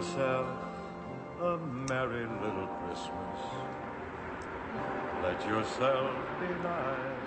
yourself a merry little Christmas. Let yourself be nice.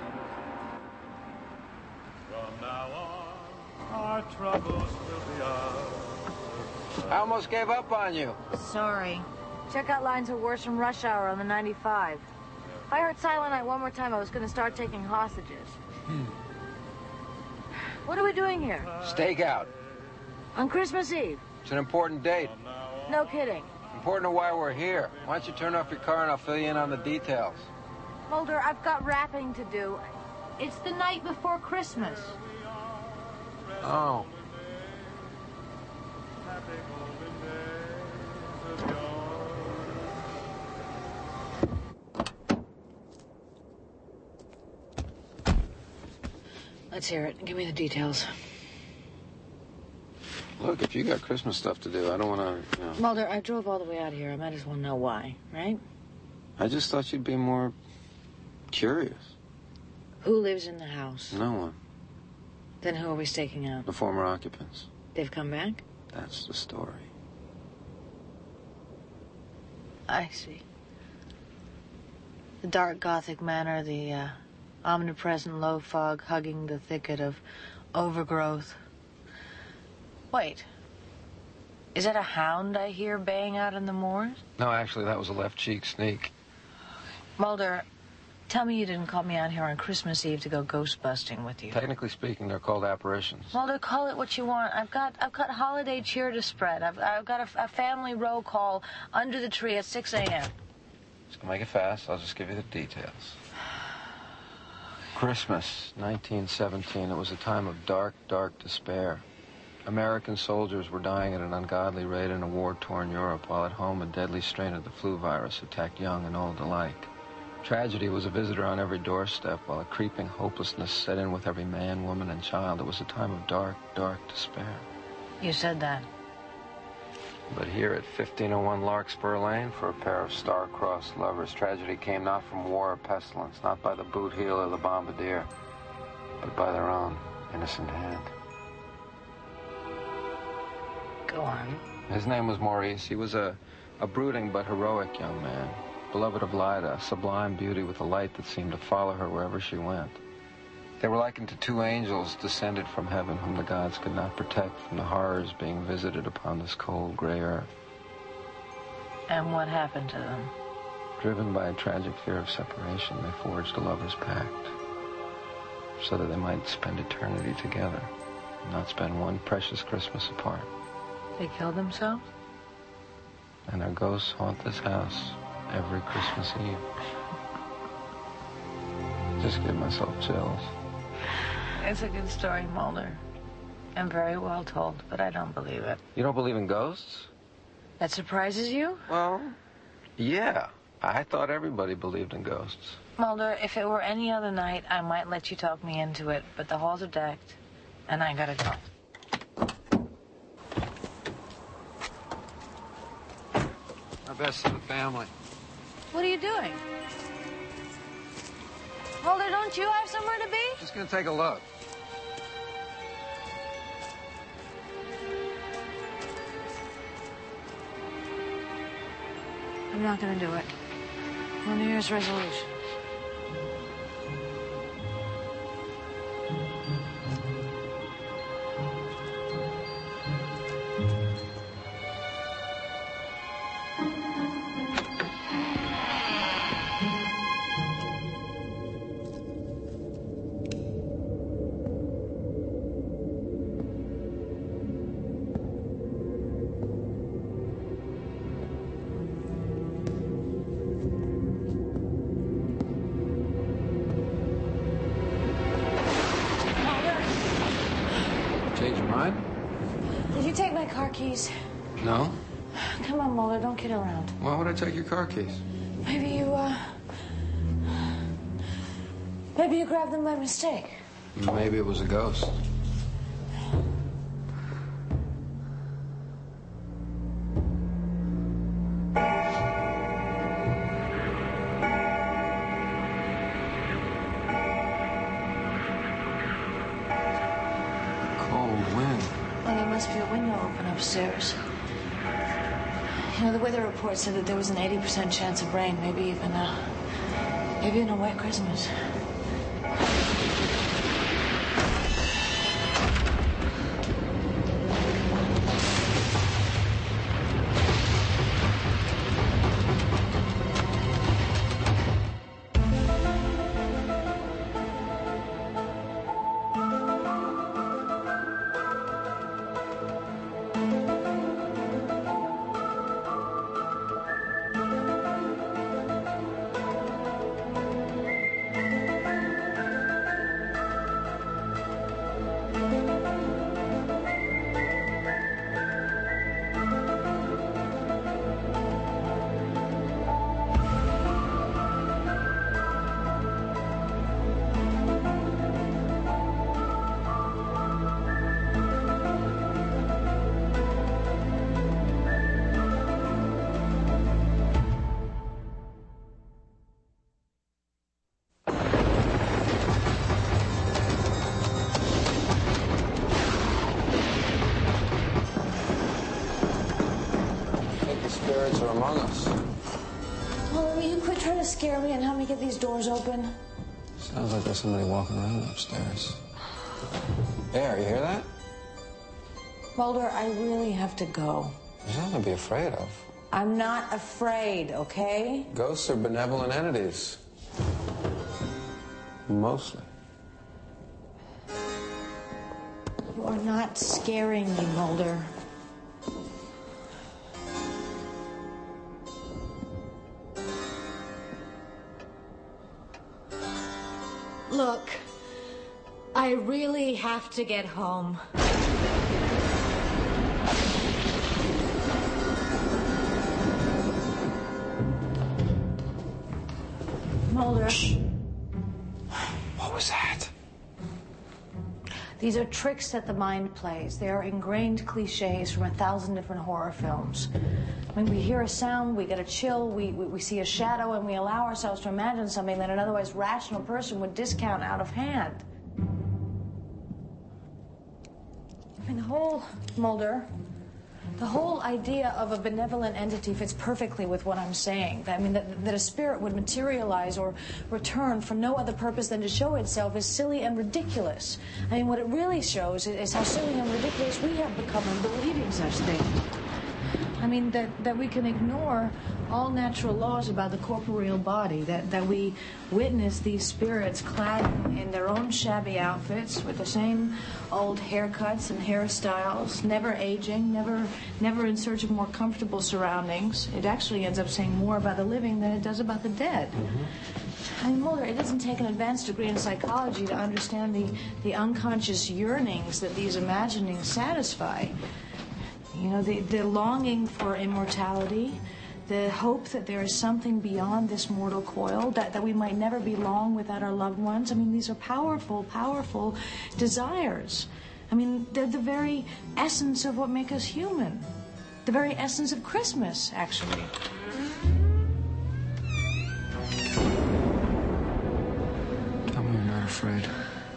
From now on, our troubles will be ours. I almost gave up on you. Sorry. Checkout lines are worse from rush hour on the 95. If I heard Silent Night one more time, I was going to start taking hostages. What are we doing here? Stakeout. On Christmas Eve? It's an important date. No kidding. Important to why we're here. Why don't you turn off your car and I'll fill you in on the details. Mulder, I've got wrapping to do. It's the night before Christmas. Oh. Let's hear it. Give me the details. Look, if you got Christmas stuff to do, I don't want to, Mulder, I drove all the way out here. I might as well know why, right? I just thought you'd be more curious. Who lives in the house? No one. Then who are we staking out? The former occupants. They've come back? That's the story. I see. The dark Gothic manor, the omnipresent low fog hugging the thicket of overgrowth. Wait. Is that a hound I hear baying out in the moors? No, actually, that was a left cheek sneak. Mulder, tell me you didn't call me out here on Christmas Eve to go ghost busting with you. Technically speaking, they're called apparitions. Mulder, call it what you want. I've got holiday cheer to spread. I've got a family roll call under the tree at 6 a.m. Just gonna make it fast. I'll just give you the details. Christmas, 1917. It was a time of dark, dark despair. American soldiers were dying at an ungodly rate in a war-torn Europe, while at home a deadly strain of the flu virus attacked young and old alike. Tragedy was a visitor on every doorstep, while a creeping hopelessness set in with every man, woman, and child. It was a time of dark, dark despair. You said that. But here at 1501 Larkspur Lane, for a pair of star-crossed lovers, tragedy came not from war or pestilence, not by the boot heel or the bombardier, but by their own innocent hand. Go on. His name was Maurice. He was a brooding but heroic young man, beloved of Lida, a sublime beauty with a light that seemed to follow her wherever she went. They were likened to two angels descended from heaven whom the gods could not protect from the horrors being visited upon this cold, gray earth. And what happened to them? Driven by a tragic fear of separation, they forged a lover's pact so that they might spend eternity together and not spend one precious Christmas apart. They killed themselves? And their ghosts haunt this house every Christmas Eve. Just give myself chills. It's a good story, Mulder. And very well told, but I don't believe it. You don't believe in ghosts? That surprises you? Well, yeah. I thought everybody believed in ghosts. Mulder, if it were any other night, I might let you talk me into it, but the halls are decked, and I gotta go. Our best to the family. What are you doing? Mulder, don't you have somewhere to be? Just gonna take a look. I'm not gonna do it. No New Year's resolution. Change your mind? Did you take my car keys? No? Come on, Mulder, don't kid around. Why would I take your car keys? Maybe you grabbed them by mistake. Maybe it was a ghost. Well, there must be a window open upstairs. You know, the weather report said that there was an 80% chance of rain, maybe even a wet Christmas. Spirits are among us. Well, will you quit trying to scare me and help me get these doors open? Sounds like there's somebody walking around upstairs. There, you hear that? Mulder, I really have to go. There's nothing to be afraid of. I'm not afraid, okay? Ghosts are benevolent entities. Mostly. You are not scaring me, Mulder. Look, I really have to get home. Mulder. Shh. What was that? These are tricks that the mind plays. They are ingrained cliches from 1,000 different horror films. When we hear a sound, we get a chill, we see a shadow, and we allow ourselves to imagine something that an otherwise rational person would discount out of hand. I mean, the whole idea of a benevolent entity fits perfectly with what I'm saying. I mean, that a spirit would materialize or return for no other purpose than to show itself is silly and ridiculous. I mean, what it really shows is how silly and ridiculous we have become in believing such things. I mean, that we can ignore all natural laws about the corporeal body, that we witness these spirits clad in their own shabby outfits with the same old haircuts and hairstyles, never aging, never in search of more comfortable surroundings. It actually ends up saying more about the living than it does about the dead. Mm-hmm. I mean, Mulder, it doesn't take an advanced degree in psychology to understand the unconscious yearnings that these imaginings satisfy. You know, the longing for immortality, the hope that there is something beyond this mortal coil, that we might never be long without our loved ones. I mean, these are powerful, powerful desires. I mean, they're the very essence of what makes us human. The very essence of Christmas, actually. Tell me you're not afraid.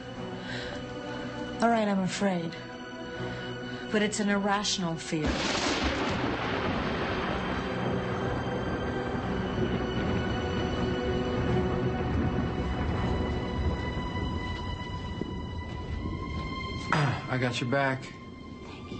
All right, I'm afraid. But it's an irrational fear. I got your back. Thank you.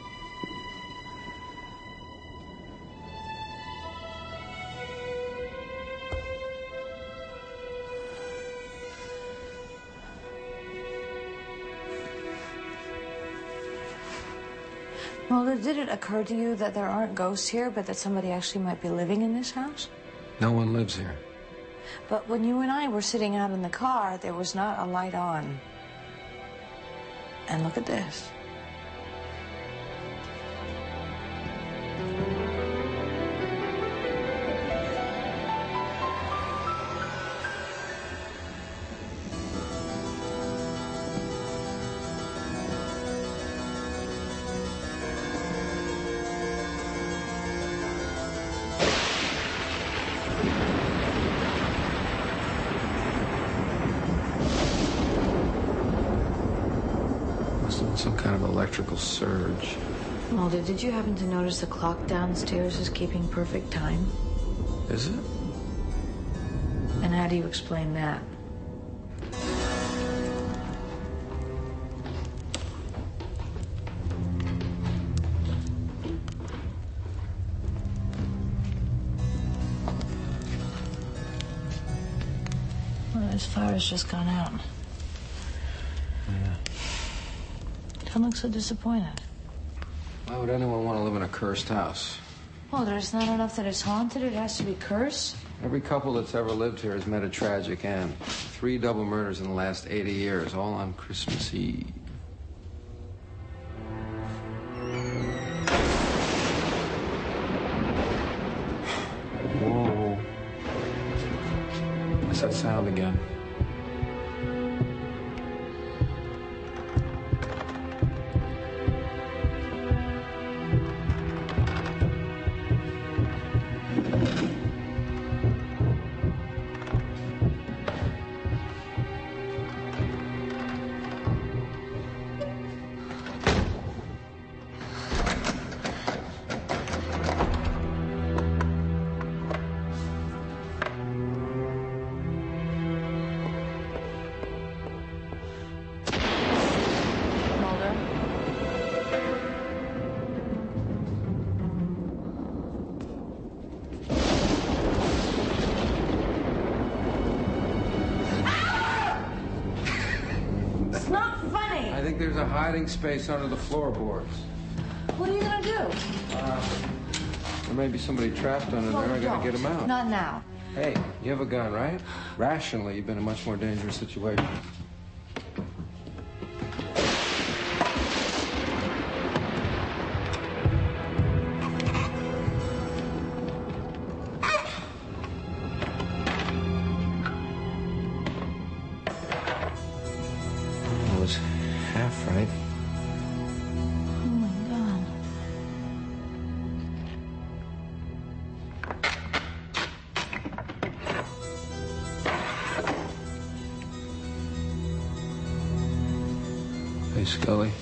Mulder, did it occur to you that there aren't ghosts here, but that somebody actually might be living in this house? No one lives here. But when you and I were sitting out in the car, there was not a light on. And look at this. Some kind of electrical surge. Mulder, did you happen to notice the clock downstairs is keeping perfect time? Is it? And how do you explain that? Well, his fire's just gone out. Yeah. Don't look so disappointed. Why would anyone want to live in a cursed house? Well, there's not enough that it's haunted. It has to be cursed. Every couple that's ever lived here has met a tragic end. 3 double murders in the last 80 years, all on Christmas Eve. Whoa. What's that sound again? I think there's a hiding space under the floorboards. What are you gonna do? There may be somebody trapped under there. I gotta get him out. Not now. Hey, you have a gun, right? Rationally, you've been in a much more dangerous situation. I was half right. Oh my God. Hey, Scully.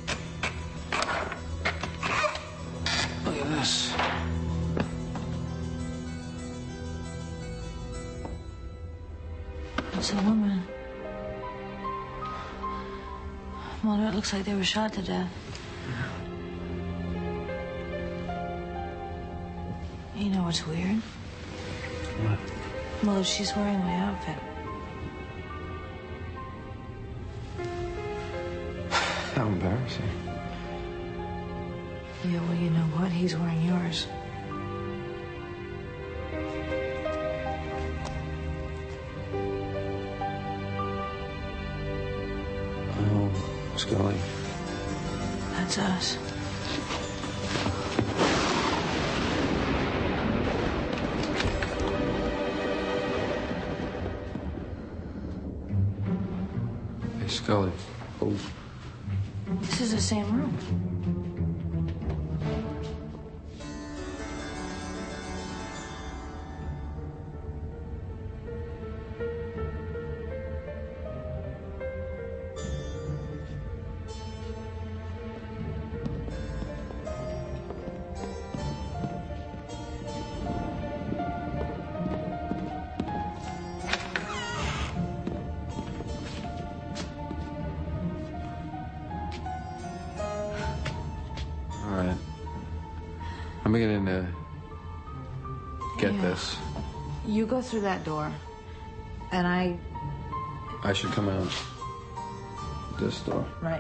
Look at this. It's a woman. Mulder, it looks like they were shot to death. You know what's weird? What? Mulder, she's wearing my outfit. How embarrassing. Yeah, well, you know what? He's wearing yours. Oh, Scully. That's us. Hey, Scully. Oh. This is the same room. All right. I'm beginning to get this. You go through that door, and I should come out this door. Right.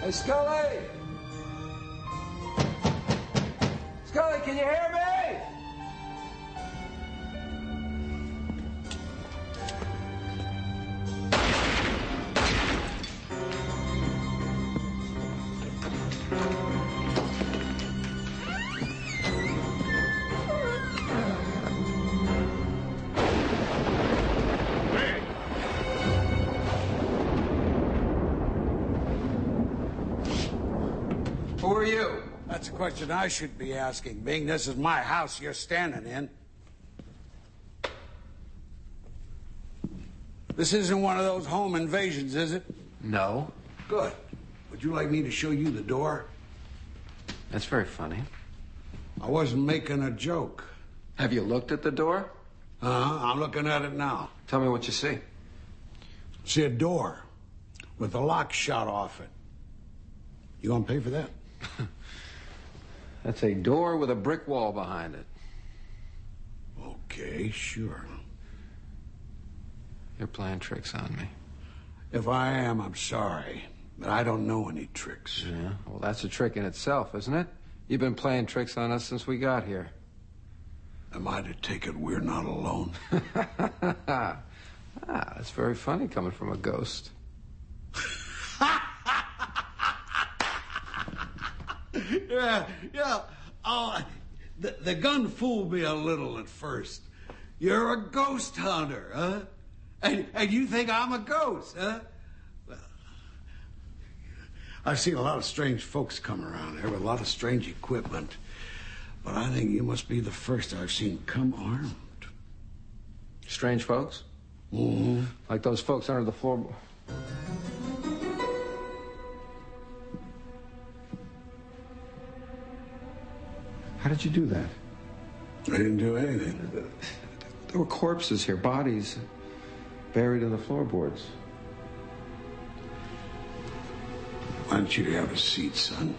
Hey, Scully! Scully, can you hear me? Who are you? That's a question I should be asking, being this is my house you're standing in. This isn't one of those home invasions, is it? No. Good. Would you like me to show you the door? That's very funny. I wasn't making a joke. Have you looked at the door? Uh-huh. I'm looking at it now. Tell me what you see. See a door with the lock shot off it. You gonna pay for that? That's a door with a brick wall behind it. Okay, sure. You're playing tricks on me. If I am, I'm sorry. But I don't know any tricks. Yeah? Well, that's a trick in itself, isn't it? You've been playing tricks on us since we got here. Am I to take it we're not alone? That's very funny coming from a ghost. Yeah. Oh, the gun fooled me a little at first. You're a ghost hunter, huh? And you think I'm a ghost, huh? Well, I've seen a lot of strange folks come around here with a lot of strange equipment. But I think you must be the first I've seen come armed. Strange folks? Mm-hmm. Like those folks under the floor. How did you do that? I didn't do anything. There were corpses here, bodies buried in the floorboards. Why don't you have a seat, son?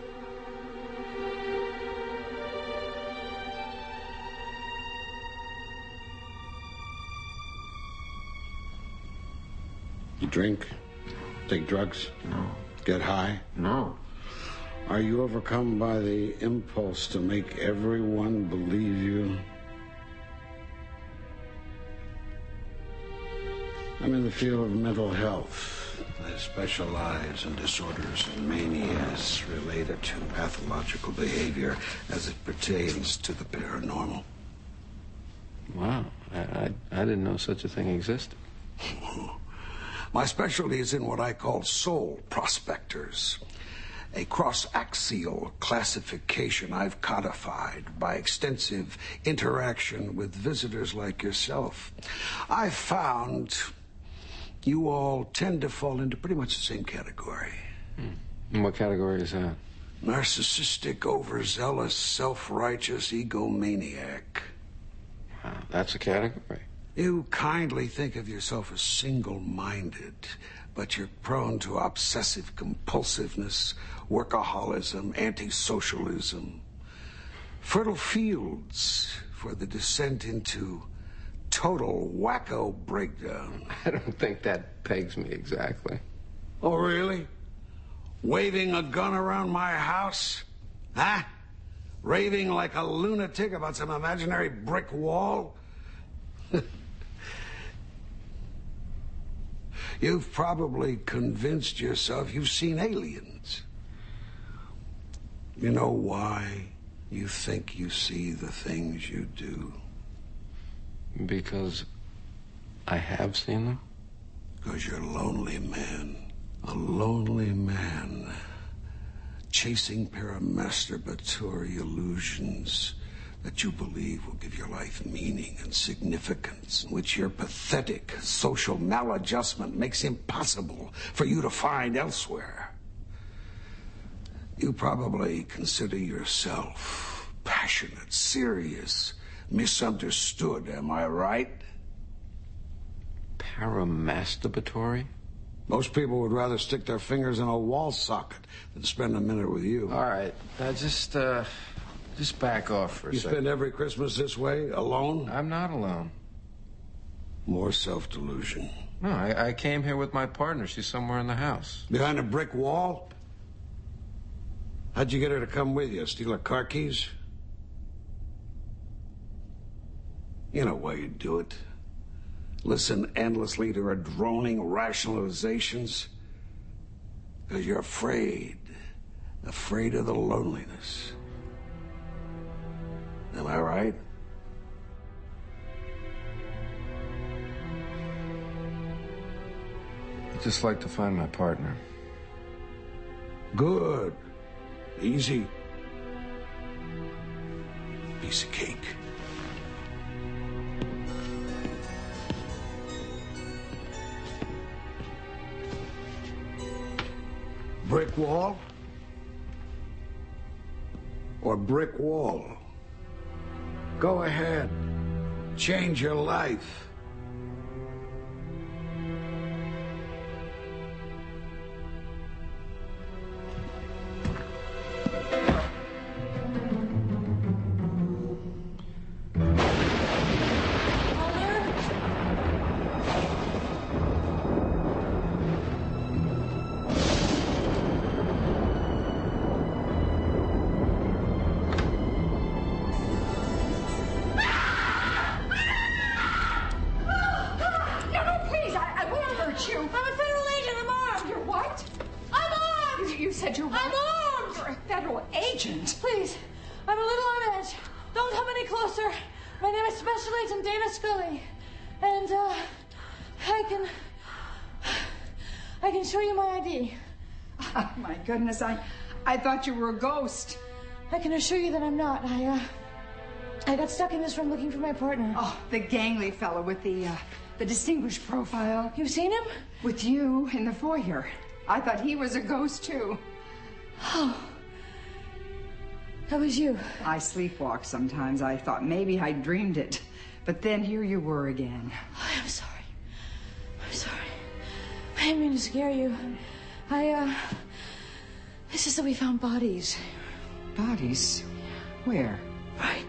You drink? Take drugs? No. Get high? No. Are you overcome by the impulse to make everyone believe you? I'm in the field of mental health. I specialize in disorders and manias related to pathological behavior as it pertains to the paranormal. Wow. I didn't know such a thing existed. My specialty is in what I call soul prospectors, a cross-axial classification I've codified by extensive interaction with visitors like yourself. I've found you all tend to fall into pretty much the same category. And what category is that? Narcissistic, overzealous, self-righteous egomaniac. Wow, that's a category. You kindly think of yourself as single-minded, but you're prone to obsessive compulsiveness, workaholism, anti-socialism. Fertile fields for the descent into total wacko breakdown. I don't think that pegs me exactly. Oh, really? Waving a gun around my house? Huh? Raving like a lunatic about some imaginary brick wall? You've probably convinced yourself you've seen aliens. You know why you think you see the things you do? Because I have seen them? Because you're a lonely man. A lonely man. Chasing paramasturbatory illusions that you believe will give your life meaning and significance, which your pathetic social maladjustment makes impossible for you to find elsewhere. You probably consider yourself passionate, serious, misunderstood, am I right? Paramasturbatory? Most people would rather stick their fingers in a wall socket than spend a minute with you. All right, just back off for a second. You spend every Christmas this way, alone? I'm not alone. More self-delusion. No, I came here with my partner. She's somewhere in the house. Behind a brick wall? How'd you get her to come with you? Steal her car keys? You know why you do it. Listen endlessly to her droning rationalizations. Because you're afraid. Afraid of the loneliness. Am I right? I'd just like to find my partner. Good. Easy. Piece of cake. Brick wall? Or brick wall? Go ahead. Change your life. Goodness, I thought you were a ghost. I can assure you that I'm not. I got stuck in this room looking for my partner. Oh, the gangly fellow with the distinguished profile. You've seen him? With you in the foyer. I thought he was a ghost, too. Oh. That was you. I sleepwalk sometimes. I thought maybe I dreamed it. But then here you were again. Oh, I'm sorry. I'm sorry. I didn't mean to scare you. It's just that we found bodies. Bodies? Where? Right.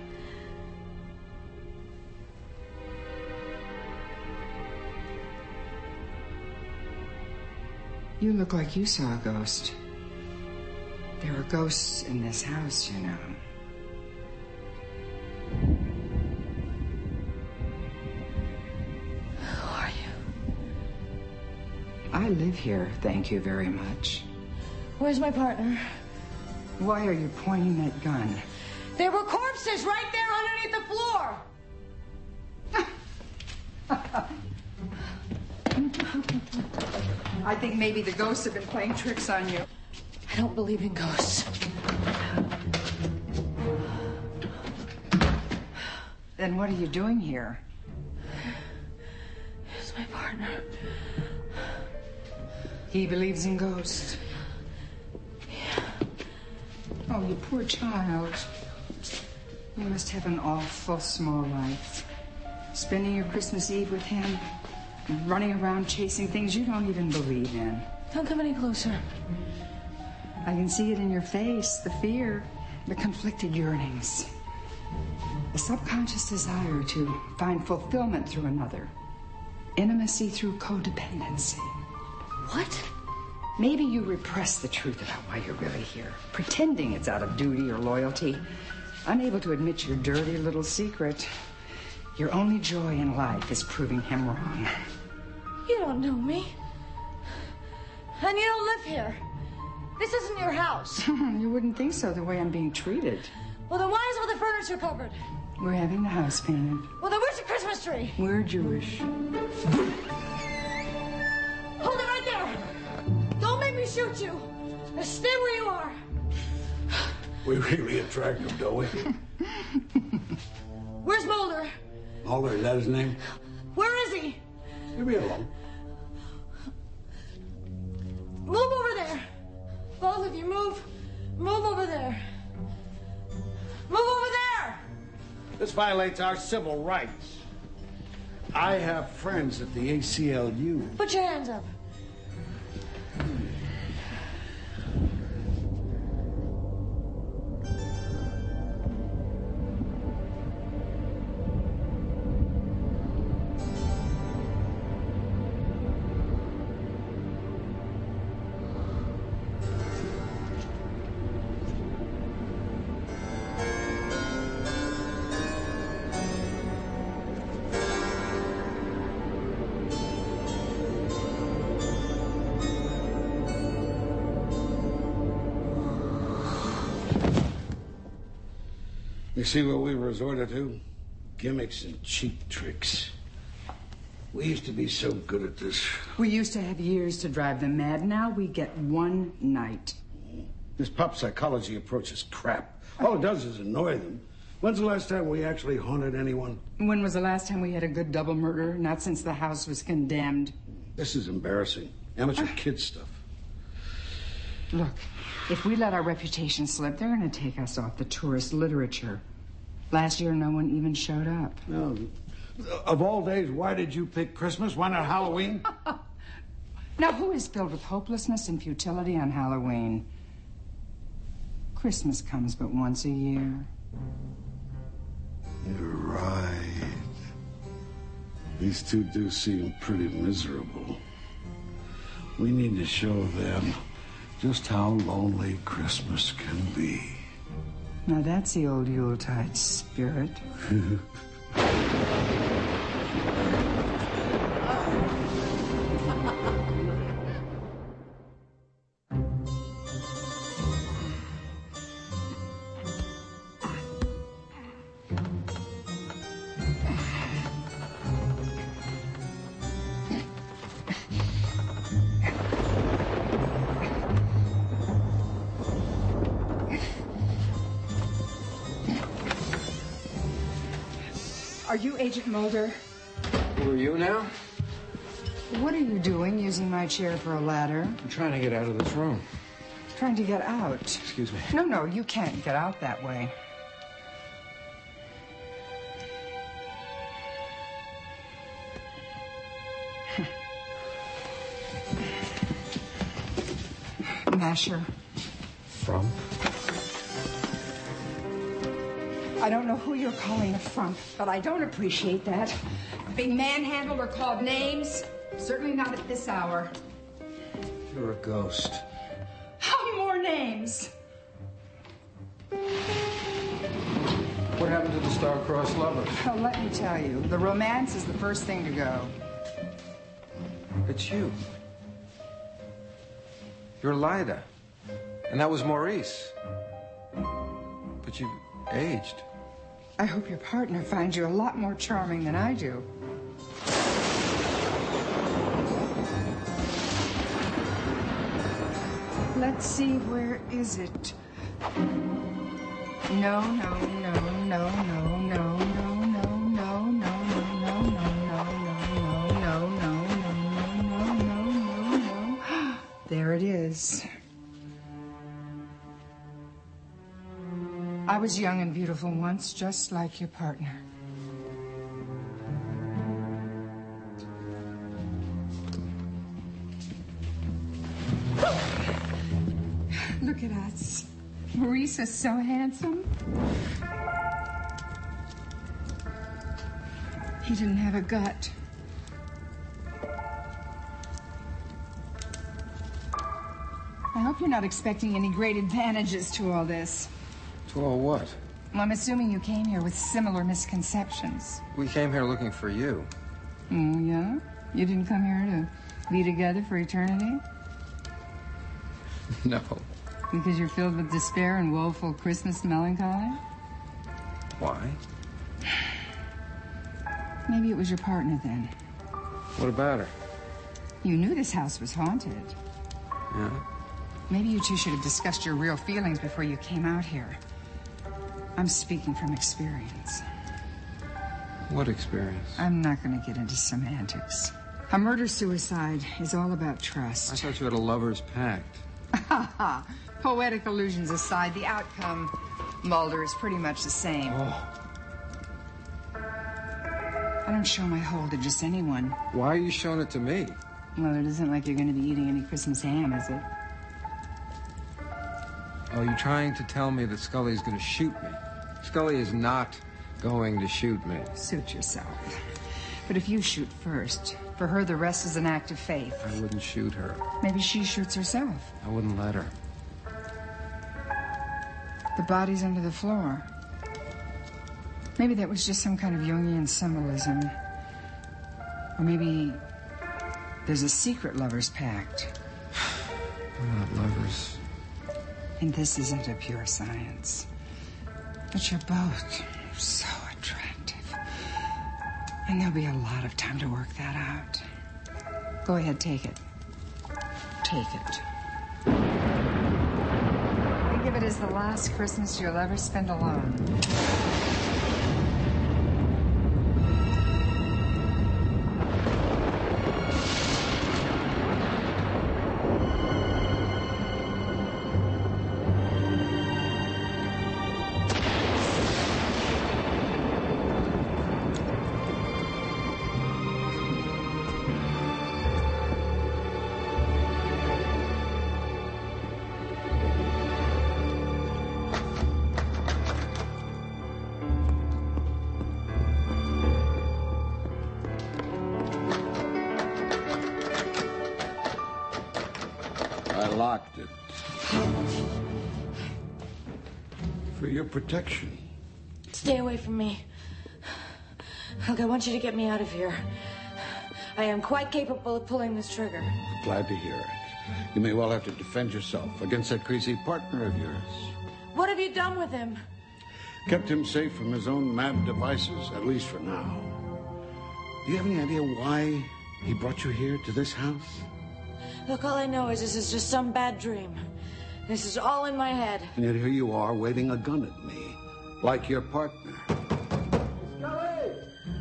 You look like you saw a ghost. There are ghosts in this house, you know. Who are you? I live here, thank you very much. Where's my partner? Why are you pointing that gun? There were corpses right there underneath the floor. I think maybe the ghosts have been playing tricks on you. I don't believe in ghosts. Then what are you doing here? Here's my partner. He believes in ghosts. Yeah. Oh, you poor child. You must have an awful small life. Spending your Christmas Eve with him, and running around chasing things you don't even believe in. Don't come any closer. I can see it in your face, the fear, the conflicted yearnings. A subconscious desire to find fulfillment through another. Intimacy through codependency. What? Maybe you repress the truth about why you're really here, pretending it's out of duty or loyalty, unable to admit your dirty little secret. Your only joy in life is proving him wrong. You don't know me. And you don't live here. This isn't your house. You wouldn't think so, the way I'm being treated. Well, then why is all the furniture covered? We're having the house painted. Well, then where's the Christmas tree? We're Jewish. Hold it right there. Don't make me shoot you. Just stay where you are. We really attract him, don't we? Where's Mulder? Mulder, is that his name? Where is he? Leave me alone. Move over there. Both of you, move. Move over there. Move over there. This violates our civil rights. I have friends at the ACLU. Put your hands up. You see what we resorted to? Gimmicks and cheap tricks. We used to be so good at this. We used to have years to drive them mad. Now we get one night. This pop psychology approach is crap. All it does is annoy them. When's the last time we actually haunted anyone? When was the last time we had a good double murder? Not since the house was condemned. This is embarrassing. Amateur kid stuff. Look, if we let our reputation slip, they're going to take us off the tourist literature. Last year, no one even showed up. No. Of all days, why did you pick Christmas? Why not Halloween? Now, who is filled with hopelessness and futility on Halloween? Christmas comes but once a year. You're right. These two do seem pretty miserable. We need to show them just how lonely Christmas can be. Now, that's the old Yuletide spirit. Are you Agent Mulder? Who are you now? What are you doing using my chair for a ladder? I'm trying to get out of this room. Trying to get out. Excuse me. No, you can't get out that way. Masher. From? I don't know who you're calling a frump, but I don't appreciate that. Being manhandled or called names, certainly not at this hour. You're a ghost. How more names? What happened to the star-crossed lovers? Well, let me tell you, the romance is the first thing to go. It's you. You're Lyda. And that was Maurice. But you've aged. I hope your partner finds you a lot more charming than I do. Let's see, where is it? No. There it is. I was young and beautiful once, just like your partner. Look at us. Maurice is so handsome. He didn't have a gut. I hope you're not expecting any great advantages to all this. To all what? Well, I'm assuming you came here with similar misconceptions. We came here looking for you. Oh, yeah? You didn't come here to be together for eternity? No. Because you're filled with despair and woeful Christmas melancholy? Why? Maybe it was your partner then. What about her? You knew this house was haunted. Yeah? Maybe you two should have discussed your real feelings before you came out here. I'm speaking from experience. What experience? I'm not going to get into semantics. A murder-suicide is all about I trust. thought you had a lover's pact. Poetic illusions aside, the outcome, Mulder, is pretty much the same. Oh. I don't show my hold to just anyone. Why are you showing it to me? Well, it isn't like you're going to be eating any Christmas ham, is it? Oh, you're trying to tell me that Scully's going to shoot me. Scully is not going to shoot me. Suit yourself. But if you shoot first, for her the rest is an act of faith. I wouldn't shoot her. Maybe she shoots herself. I wouldn't let her. The body's under the floor. Maybe that was just some kind of Jungian symbolism. Or maybe there's a secret lover's pact. We're not lovers. And this isn't a pure science. But you're both so attractive. And there'll be a lot of time to work that out. Go ahead, take it. Take it. Think of it as the last Christmas you'll ever spend alone. I locked it. For your protection. Stay away from me. Look, I want you to get me out of here. I am quite capable of pulling this trigger. Glad to hear it. You may well have to defend yourself against that crazy partner of yours. What have you done with him? Kept him safe from his own mad devices, at least for now. Do you have any idea why he brought you here to this house? Look, all I know is this is just some bad dream. This is all in my head. And yet here you are waving a gun at me, like your partner. Scully!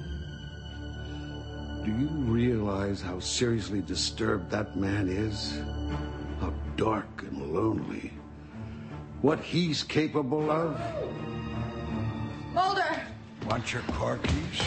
Do you realize how seriously disturbed that man is? How dark and lonely. What he's capable of? Mulder! Want your car keys?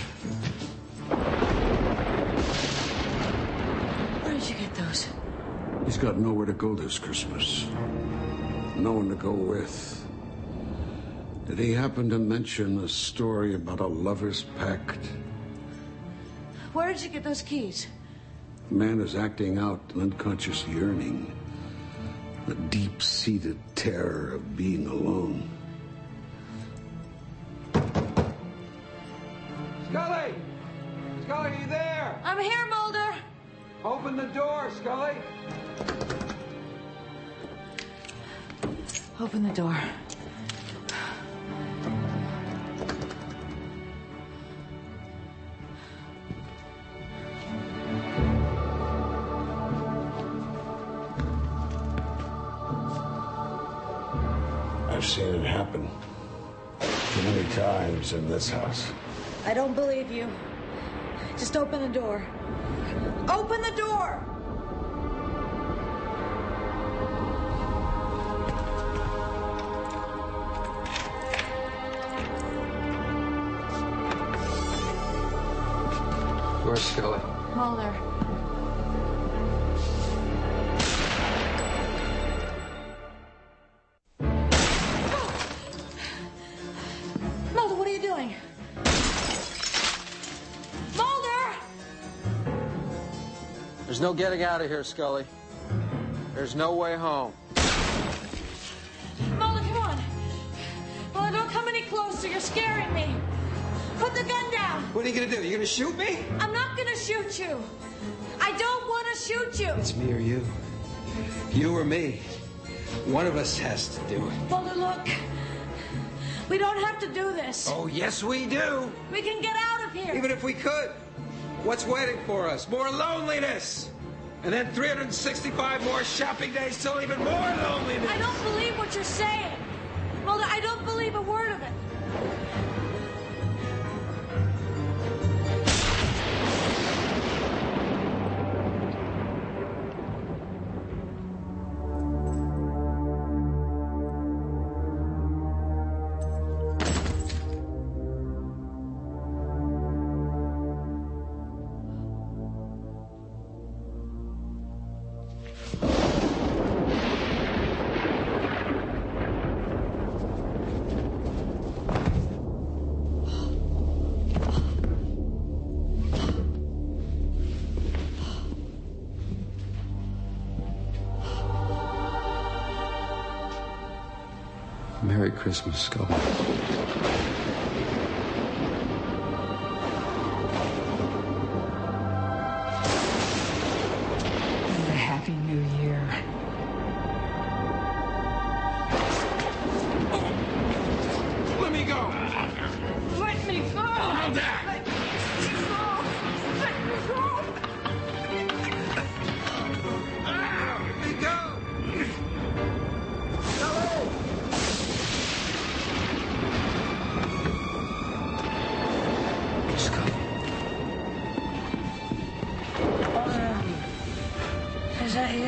Where did you get those? He's got nowhere to go this Christmas. No one to go with. Did he happen to mention a story about a lover's pact? Where did you get those keys? The man is acting out an unconscious yearning. A deep-seated terror of being alone. Scully! Scully, are you there? I'm here, Mulder! Open the door, Scully! Open the door. I've seen it happen too many times in this house. I don't believe you. Just open the door. Open the door! Where's Scully? Mulder. Mulder, what are you doing? Mulder! There's no getting out of here, Scully. There's no way home. Mulder, come on. Mulder, don't come any closer. You're scaring me. Put the gun down. What are you gonna do? You gonna shoot me? I'm not gonna shoot you. I don't want to shoot you. It's me or you. You or me. One of us has to do it. Mulder, look. We don't have to do this. Oh, yes, we do. We can get out of here. Even if we could. What's waiting for us? More loneliness. And then 365 more shopping days till even more loneliness. I don't believe what you're saying. Mulder, I don't believe a word of it. Merry Christmas, Scully. And a happy new year. Let me go. that! Let me go! Is that you?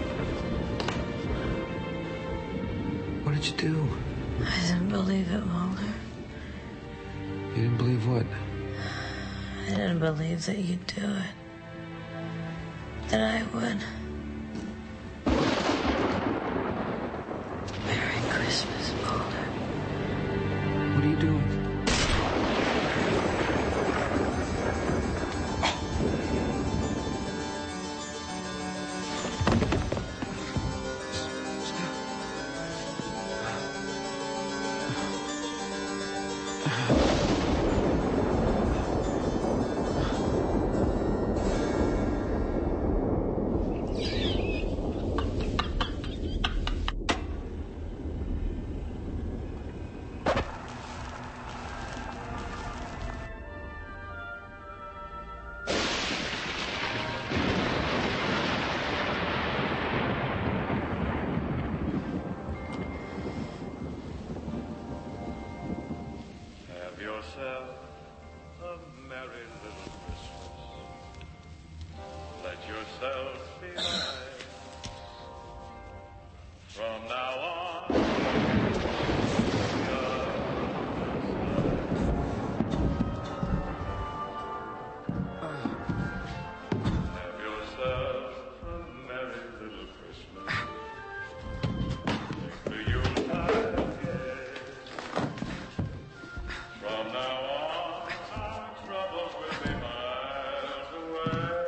What did you do? I didn't believe it, Mulder. You didn't believe what? I didn't believe that you'd do it. That I would. Merry Christmas, Mulder. What are you doing? Have yourself a merry little Christmas. Let yourself be light. From now on, have yourself a merry little Christmas. Take the Yuletide gay. From now on, our troubles will be miles away.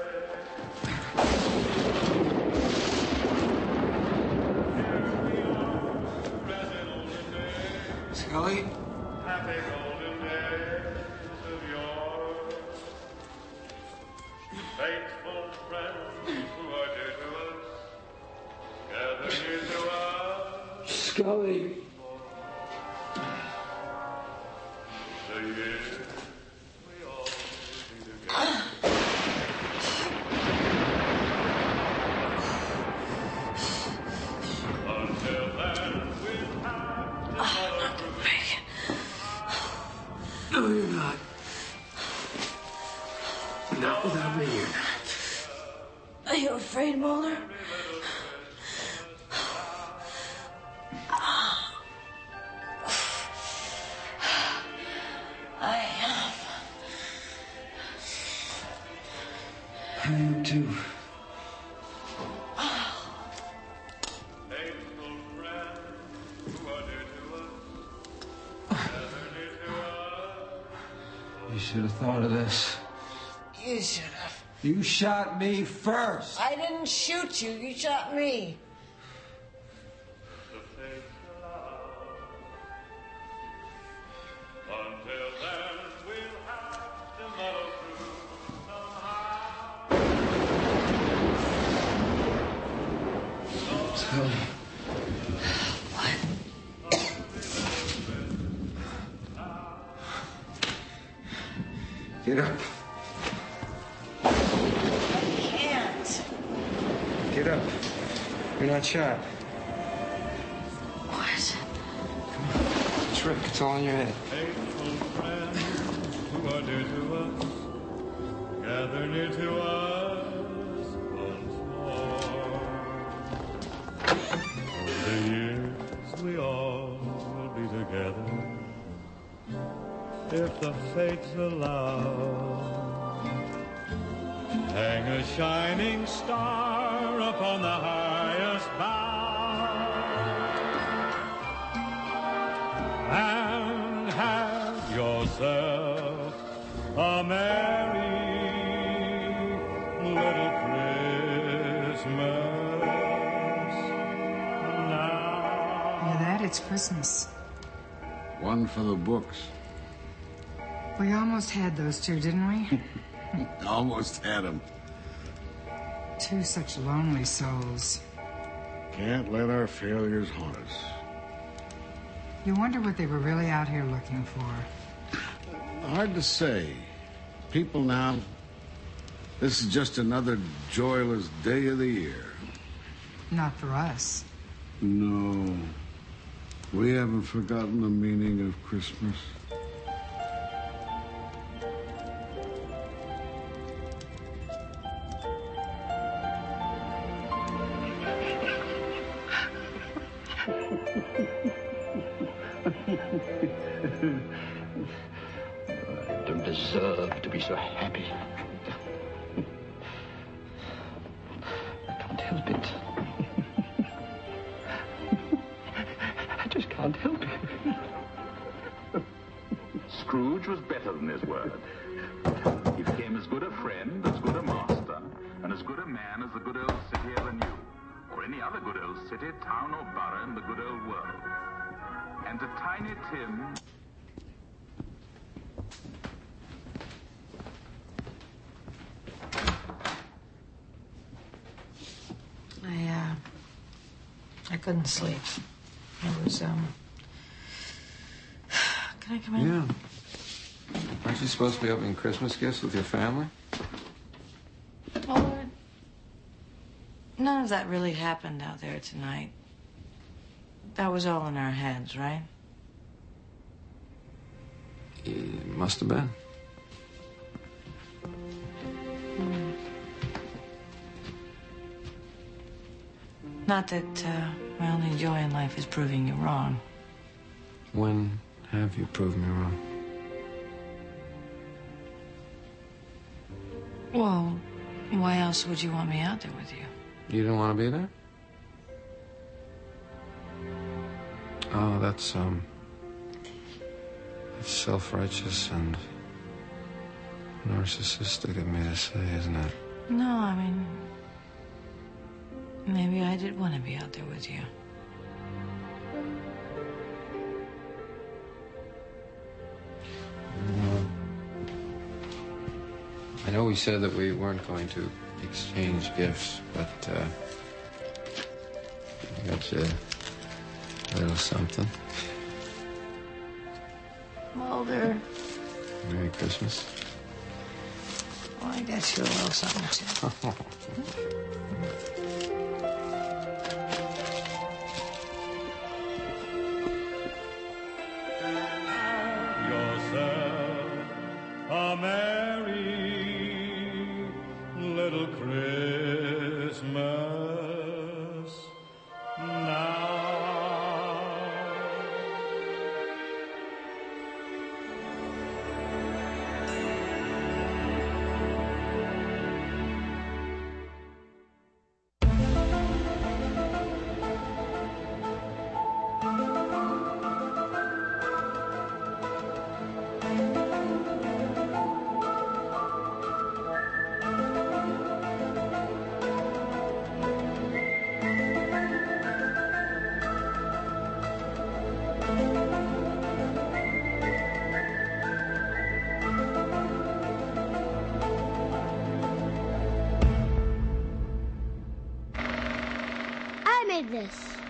Here we are, present olden days, Scully? happy golden days of yore. Faithful friends who are dear to us, gather near to us. Scully? The years we all will be together. Until then, we'll have another group. No, you're not. Not without me, you're not. Are you afraid, Mulder? I am. I am too. Faithful friends who are dear to us, gather near to us. You should have thought of this. You should have. You shot me first. I didn't shoot you. You shot me. The fates allow. Until then, we'll have to muddle through somehow. Scully. Get up. Can't. Get up. You're not shot. What? It's a trick. It's all in your head. Faithful friends who are dear to us, gather near to us once more. The years we all will be together, if the fates allow. Hang a shining star upon the highest bough, and have yourself a merry little Christmas now. Hear that? It's Christmas. One for the books. We almost had those two, didn't we? Almost had him. Two such lonely souls. Can't let our failures haunt us. You wonder what they were really out here looking for. Hard to say. People now, this is just another joyless day of the year. Not for us. No. We haven't forgotten the meaning of Christmas. I don't deserve to be so happy. I can't help it. I just can't help it. Scrooge was better than his word. He became as good a friend, as good a master, and as good a man as the good old city ever knew, or any other good old city, town, or borough in the good old world. And to Tiny Tim... I couldn't sleep. It was, Can I come in? Yeah. Aren't you supposed to be opening Christmas gifts with your family? Oh, none of that really happened out there tonight. That was all in our heads, right? It must have been. Not that my only joy in life is proving you wrong. When have you proved me wrong? Well, why else would you want me out there with you? You didn't want to be there? Oh, that's self-righteous and narcissistic of me to say, isn't it? No, I mean, maybe I did want to be out there with you. I know we said that we weren't going to exchange gifts, but I got you a little something. Mulder. Merry Christmas. Well, I got you a little something, too. Yourself a merry little Christmas now. I made this.